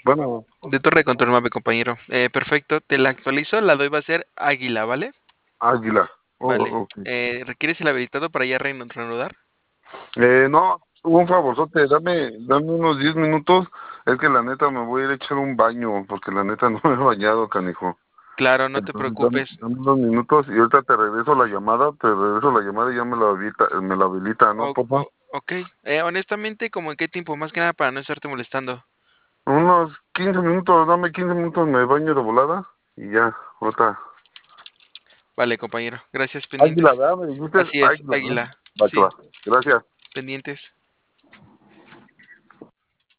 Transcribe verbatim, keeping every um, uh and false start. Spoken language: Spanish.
Bueno, De Torre Control Mave, compañero. Eh, perfecto, te la actualizo, la doy va a ser Águila, ¿vale? Águila. Vale. Oh, ok. Eh, ¿requieres el habilitado para ya reino- reanudar? Eh, no, un favorzote, dame, dame unos diez minutos. Es que la neta me voy a ir a echar un baño, porque la neta no me he bañado, canijo. Claro, no te Entonces, dame, preocupes. dame unos minutos y ahorita te regreso la llamada, te regreso la llamada y ya me la habilita, me la habilita, ¿no, O- papá? o- ok. Eh, honestamente, ¿como en qué tiempo? Más que nada para no estarte molestando. Unos quince minutos, dame quince minutos, me baño de volada y ya, ahorita. Vale, compañero. Gracias, Águila, pendientes. ¿verdad? Me dijiste Así es, águila, ¿no? Águila. Va que Sí, va. Gracias. pendientes.